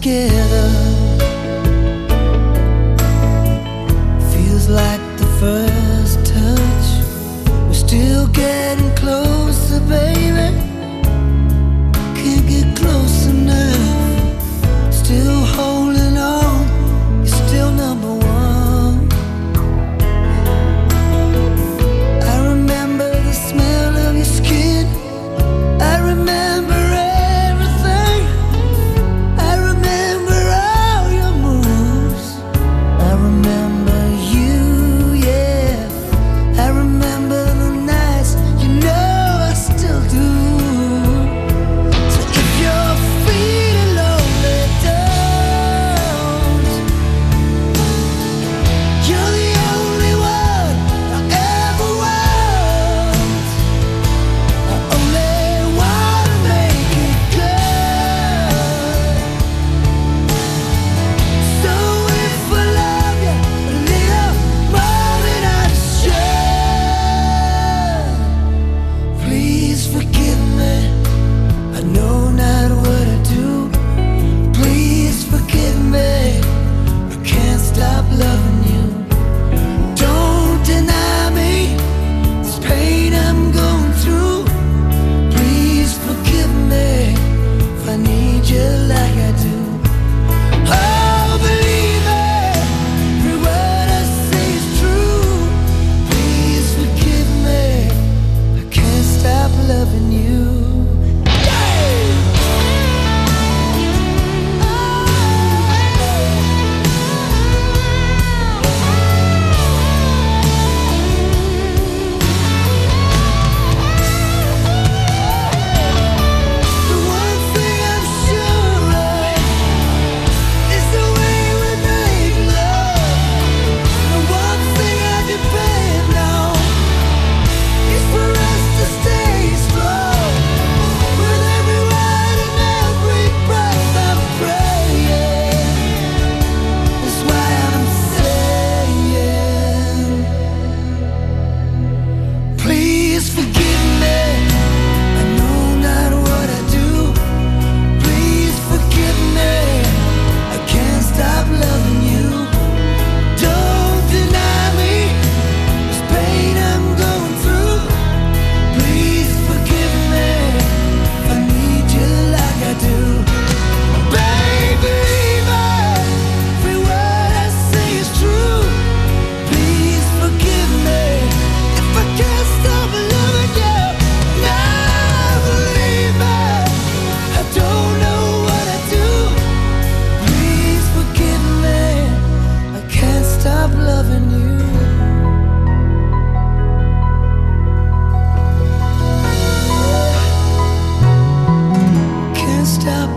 together. Feels like the first touch. We're still getting closer, baby. Can't get close enough. Still holding on. You're still number one. I remember the smell of your skin. I remember everything. I remember all your moves. I remember you, yeah. I remember the nights, you know I still do. So if you're feeling lonely, don't. You're the only one I ever want. I only wanna make it good. So if I love you a little more than I should, please forgive me. I know not what I do. Please forgive me. I can't stop loving you. Don't deny me this pain I'm going through. Please forgive me if I need you like I do. Oh, believe me, every word I say is true. Please forgive me, I can't stop loving you. The one thing I'm sure of is the way we make love. The one thing I depend on is for us to stay strong. With every word and every breath I'm praying. That's why I'm saying, please forgive me. I know not what I do. Please forgive me. I can't stop loving you. Don't deny me this pain I'm going through. Please forgive me if I need you like I do. Baby, every word I say is true. Please forgive me if I can't stop loving you. Now believe me, I don't know what I do. Please forgive me, I can't stop loving you. Can't stop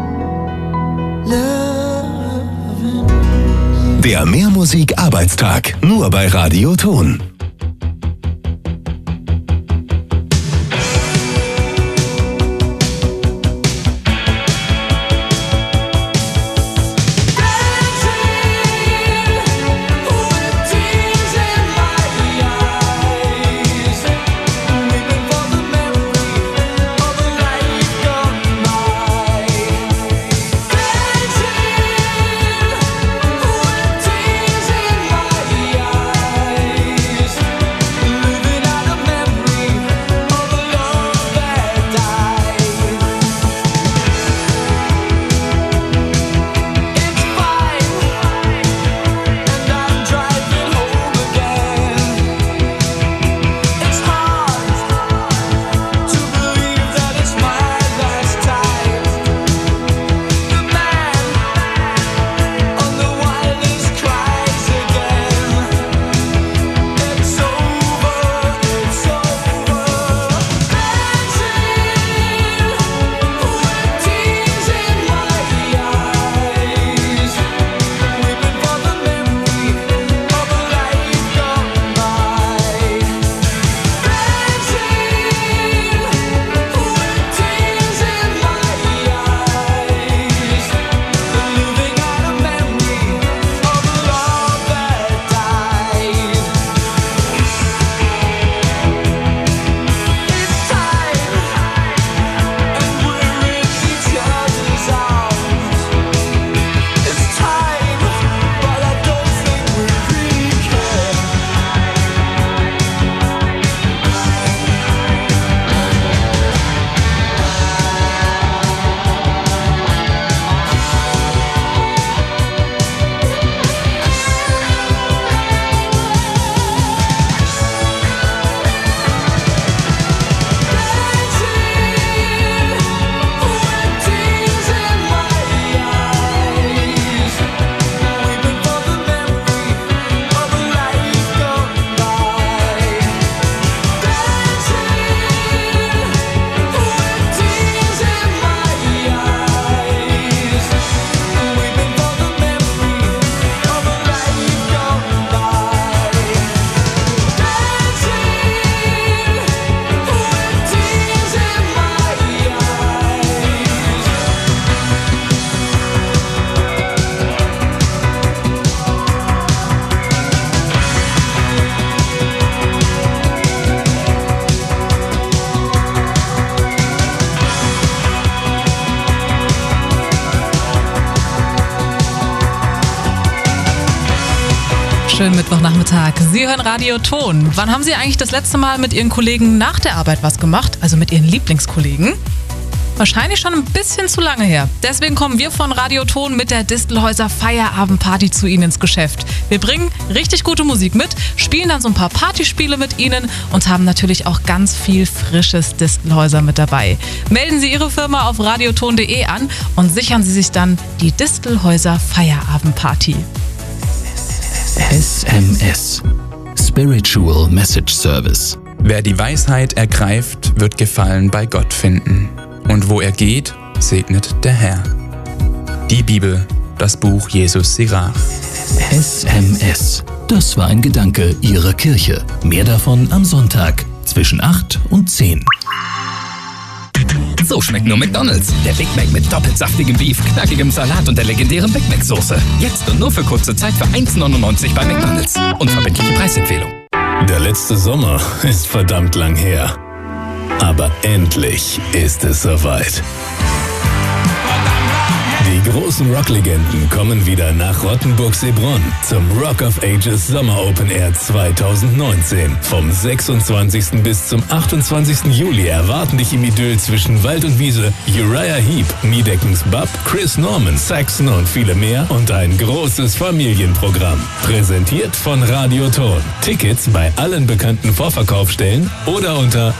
loving you. Der Mehrmusik-Arbeitstag. Nur bei Radio Ton. Schönen Mittwochnachmittag. Sie hören Radio Ton. Wann haben Sie eigentlich das letzte Mal mit Ihren Kollegen nach der Arbeit was gemacht? Also mit Ihren Lieblingskollegen? Wahrscheinlich schon ein bisschen zu lange her. Deswegen kommen wir von Radio Ton mit der Distelhäuser Feierabendparty zu Ihnen ins Geschäft. Wir bringen richtig gute Musik mit, spielen dann so ein paar Partyspiele mit Ihnen und haben natürlich auch ganz viel frisches Distelhäuser mit dabei. Melden Sie Ihre Firma auf radioton.de an und sichern Sie sich dann die Distelhäuser Feierabendparty. SMS. Spiritual Message Service. Wer die Weisheit ergreift, wird Gefallen bei Gott finden. Und wo er geht, segnet der Herr. Die Bibel, das Buch Jesus Sirach. SMS. Das war ein Gedanke Ihrer Kirche. Mehr davon am Sonntag zwischen 8 und 10. So schmeckt nur McDonald's. Der Big Mac mit doppelt saftigem Beef, knackigem Salat und der legendären Big Mac Soße. Jetzt und nur für kurze Zeit für 1,99 bei McDonald's. Unverbindliche Preisempfehlung. Der letzte Sommer ist verdammt lang her. Aber endlich ist es soweit. Die großen Rocklegenden kommen wieder nach Rottenburg-Seebronn zum Rock of Ages Sommer Open Air 2019. Vom 26. bis zum 28. Juli erwarten dich im Idyll zwischen Wald und Wiese Uriah Heep, Niedeckens Bub, Chris Norman, Saxon und viele mehr und ein großes Familienprogramm. Präsentiert von Radio Ton. Tickets bei allen bekannten Vorverkaufsstellen oder unter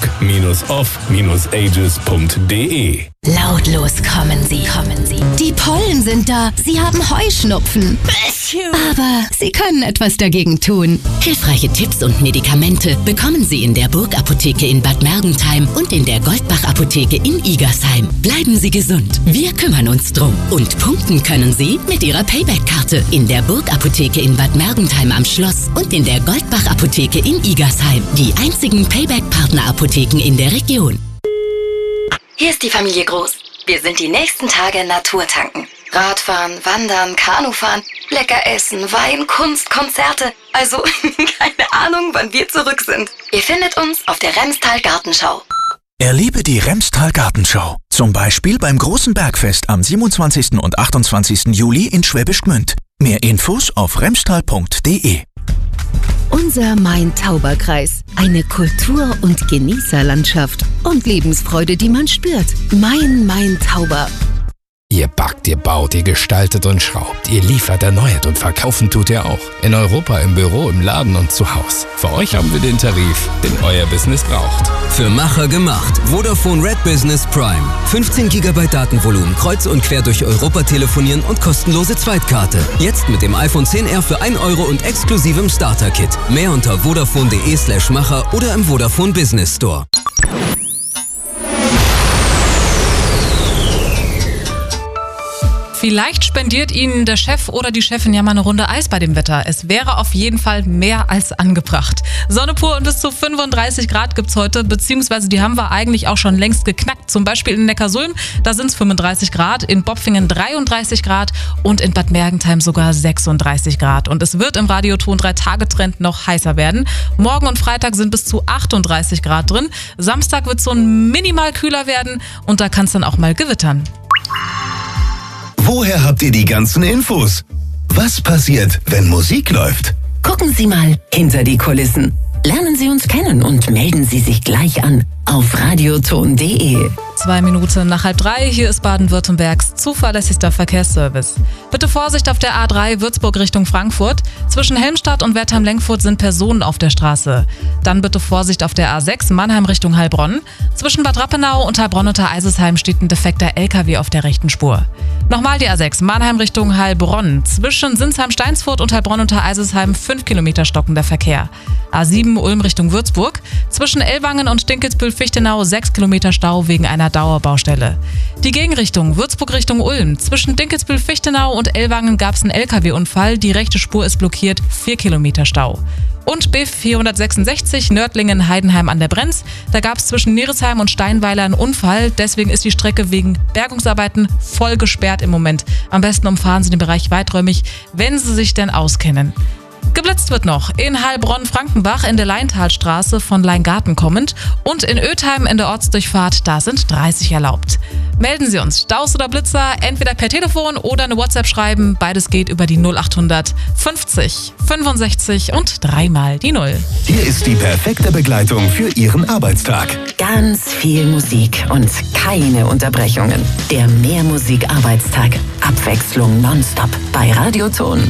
rock-off-ages.de. Lautlos kommen sie. Die Pollen sind da. Sie haben Heuschnupfen. Aber sie können etwas dagegen tun. Hilfreiche Tipps und Medikamente bekommen Sie in der Burgapotheke in Bad Mergentheim und in der Goldbach-Apotheke in Igersheim. Bleiben Sie gesund. Wir kümmern uns drum. Und punkten können Sie mit Ihrer Payback-Karte in der Burgapotheke in Bad Mergentheim am Schloss und in der Goldbach-Apotheke in Igersheim. Die einzigen Payback-Partner-Apotheken in der Region. Hier ist die Familie Groß. Wir sind die nächsten Tage Naturtanken. Radfahren, Wandern, Kanufahren, lecker essen, Wein, Kunst, Konzerte. Also, keine Ahnung, wann wir zurück sind. Ihr findet uns auf der Remstal Gartenschau. Erlebe die Remstal Gartenschau. Zum Beispiel beim großen Bergfest am 27. und 28. Juli in Schwäbisch Gmünd. Mehr Infos auf remstal.de. Unser Main-Tauber-Kreis. Eine Kultur- und Genießerlandschaft. Und Lebensfreude, die man spürt. Main-Tauber. Ihr backt, ihr baut, ihr gestaltet und schraubt. Ihr liefert, erneuert und verkaufen tut ihr auch. In Europa, im Büro, im Laden und zu Hause. Für euch haben wir den Tarif, den euer Business braucht. Für Macher gemacht. Vodafone Red Business Prime. 15 GB Datenvolumen, kreuz und quer durch Europa telefonieren und kostenlose Zweitkarte. Jetzt mit dem iPhone 10R für 1 Euro und exklusivem Starter-Kit. Mehr unter vodafone.de/Macher oder im Vodafone Business Store. Vielleicht spendiert Ihnen der Chef oder die Chefin ja mal eine Runde Eis bei dem Wetter. Es wäre auf jeden Fall mehr als angebracht. Sonne pur und bis zu 35 Grad gibt's heute, beziehungsweise die haben wir eigentlich auch schon längst geknackt. Zum Beispiel in Neckarsulm, da sind's 35 Grad, in Bopfingen 33 Grad und in Bad Mergentheim sogar 36 Grad. Und es wird im Radioton 3-Tage-Trend noch heißer werden. Morgen und Freitag sind bis zu 38 Grad drin. Samstag wird so ein minimal kühler werden und da kann's dann auch mal gewittern. Woher habt ihr die ganzen Infos? Was passiert, wenn Musik läuft? Gucken Sie mal hinter die Kulissen. Lernen Sie uns kennen und melden Sie sich gleich an auf radioton.de. 2 Minuten nach 2:30, hier ist Baden-Württembergs zuverlässigster Verkehrsservice. Bitte Vorsicht auf der A3 Würzburg Richtung Frankfurt. Zwischen Helmstadt und Wertheim-Lenkfurt sind Personen auf der Straße. Dann bitte Vorsicht auf der A6 Mannheim Richtung Heilbronn. Zwischen Bad Rappenau und Heilbronn unter Eisesheim steht ein defekter LKW auf der rechten Spur. Nochmal die A6 Mannheim Richtung Heilbronn. Zwischen Sinsheim-Steinsfurt und Heilbronn unter Eisesheim 5 Kilometer stockender Verkehr. A7 Ulm Richtung Würzburg. Zwischen Ellwangen und Dinkelsbühl-Fichtenau 6 Kilometer Stau wegen einer Dauerbaustelle. Die Gegenrichtung Würzburg Richtung Ulm. Zwischen Dinkelsbühl-Fichtenau und Ellwangen gab es einen LKW-Unfall. Die rechte Spur ist blockiert, 4 Kilometer Stau. Und B466 Nördlingen-Heidenheim an der Brenz. Da gab es zwischen Neresheim und Steinweiler einen Unfall. Deswegen ist die Strecke wegen Bergungsarbeiten voll gesperrt im Moment. Am besten umfahren Sie den Bereich weiträumig, wenn Sie sich denn auskennen. Geblitzt wird noch in Heilbronn-Frankenbach in der Leintalstraße von Leingarten kommend und in Ötheim in der Ortsdurchfahrt, da sind 30 erlaubt. Melden Sie uns, Staus oder Blitzer, entweder per Telefon oder eine WhatsApp schreiben. Beides geht über die 0800 50 65 und 3 mal die 0. Hier ist die perfekte Begleitung für Ihren Arbeitstag. Ganz viel Musik und keine Unterbrechungen. Der Mehrmusik-Arbeitstag. Abwechslung nonstop bei Radioton.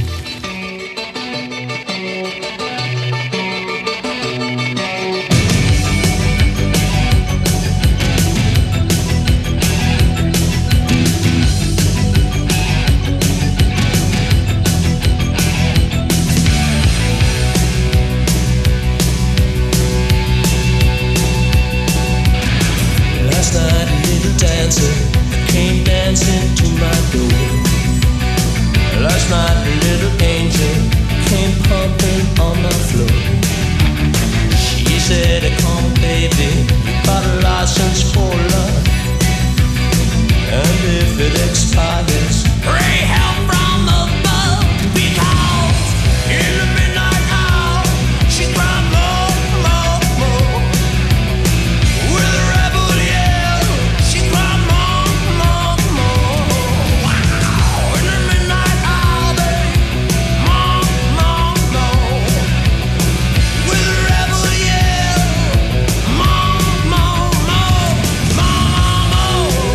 Last night a little dancer came dancing to my door. Last night a little angel came pumping on my floor. She said, come baby, you got a license for love. And if it expires, pray help from above. Because in the midnight hour, she cried more, more, more. With a rebel yell, she cried more, more, more. Wow, in the midnight hour, babe, more, more, more. With a rebel yell, more, more, more, more, more.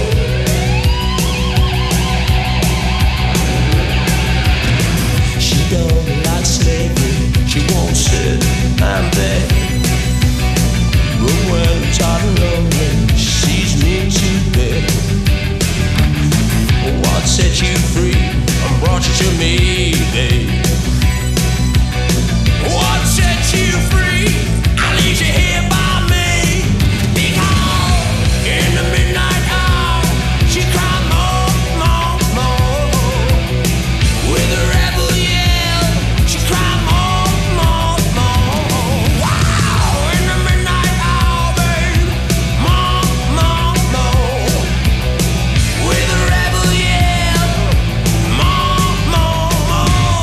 She don't like slavery, she won't sit and beg. But when I'm tired and lonely, she sees me to bed. What set you free and brought you to me, babe? What set you free? I leave you here by me. Because in the midnight hour, she cried more, more, more. With a rebel yell, she cried more, more, more. Wow, in the midnight hour, babe, more, more, more. With a rebel yell, more, more, more.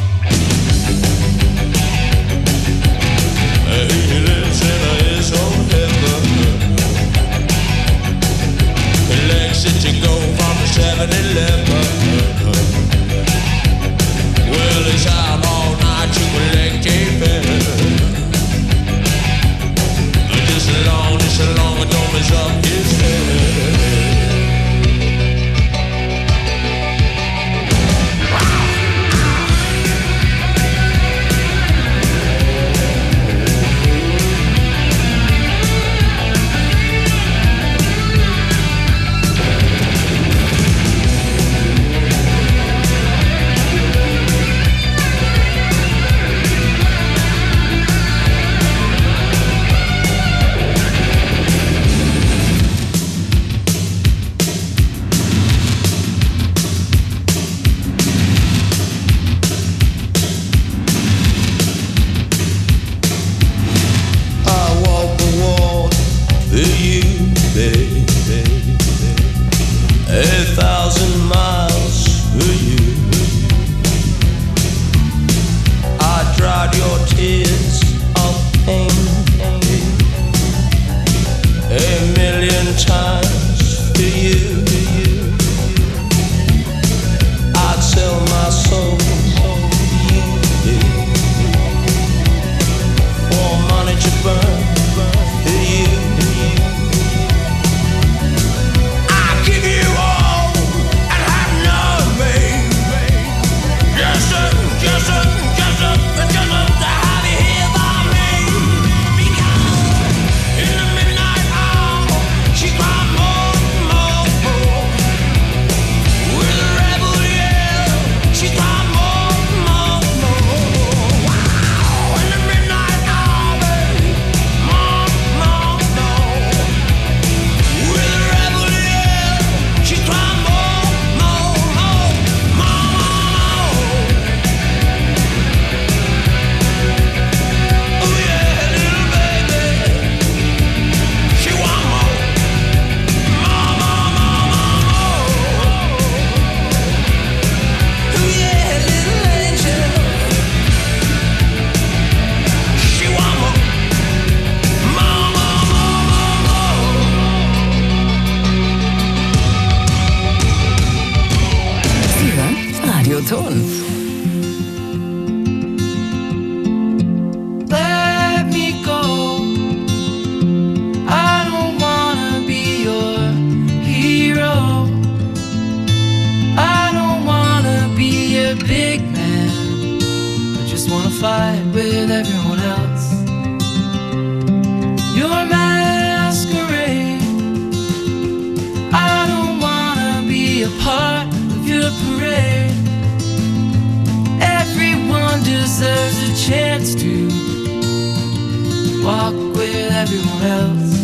He lives in his own heaven. He likes it to go from the 7-Eleven. Well, he's out all night to collect a pen. Just as long as don't mess up his head. I walk the walk for you, baby. 1,000 miles for you. I dried your tears of pain 1,000,000 times for you. I'd sell my soul for you, for money to burn for you. I give you all and have none, babe. Just to have you here by me. Because in the midnight hour, she cried fight with everyone else. Your masquerade, I don't wanna be a part of your parade. Everyone deserves a chance to walk with everyone else.